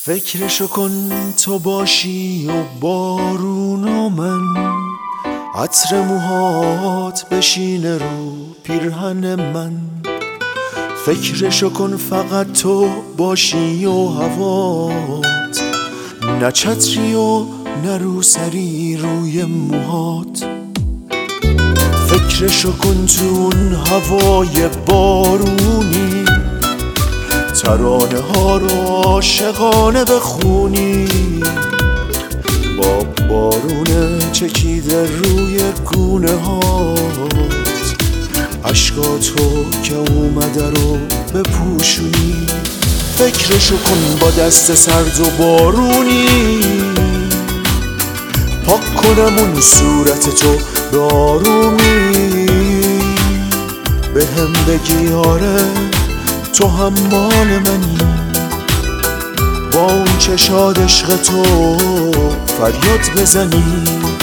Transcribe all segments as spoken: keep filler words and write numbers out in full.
فکرشو کن تو باشی و بارون و من، عطر موهات بشینه رو پیرهن من. فکرشو کن فقط تو باشی و هوات، نه چتری و نه روسری روی موهات. فکرشو کن تو اون هوای بارونی، ترانه ها رو عاشقانه بخونی، با بارونه چکیده روی گونه هات، عشقاتو که اومده رو بپوشونی. فکرشو کن با دست سرد و بارونی، پاک کنم اون صورت تو به آرومی، به هم بگی آره تو هم مال منی، با اون چشاد عشق تو فریاد بزنی.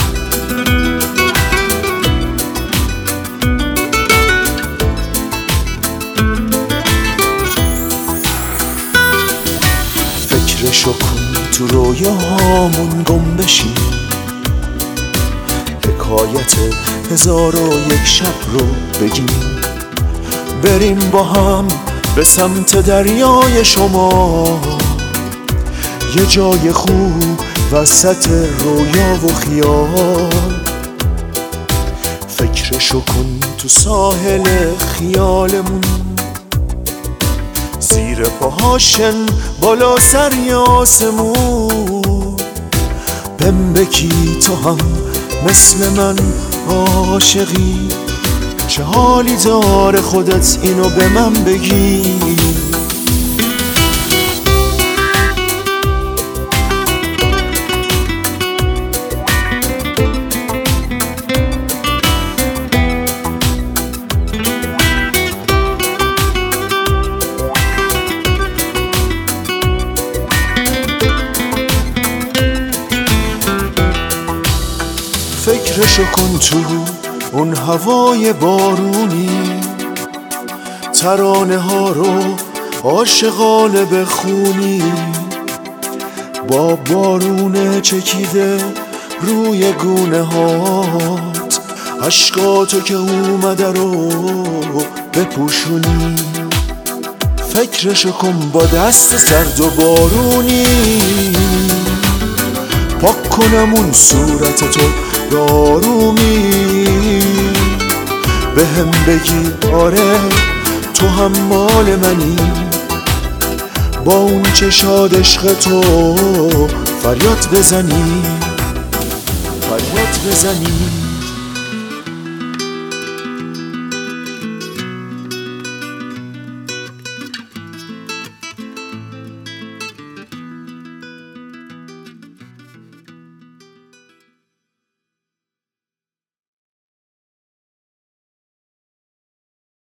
فکرشو کن تو رویاهامون گم بشی، حکایت هزار و یک شب رو بگیم، بریم با هم به سمت دریای شما، یه جای خوب وسط رویا و خیال. فکرشو کن تو ساحل خیالمون، زیر پاهاشن بالا سر آسمون، بهم بگی تو هم مثل من عاشقی، چه حالی داره خودت اینو به من بگی. فکرشو کن تو اون هوای بارونی، ترانه ها رو عاشقانه بخونی، با بارونه چکیده روی گونه هات، عشقاتو که اومده رو بپوشونی. فکرشو کن با دست سرد و بارونی، پاک کنم اون صورت تو به آرومی، به هم بگی آره تو هم مال منی، با اون چشاد عشق تو فریاد بزنی، فریاد بزنی.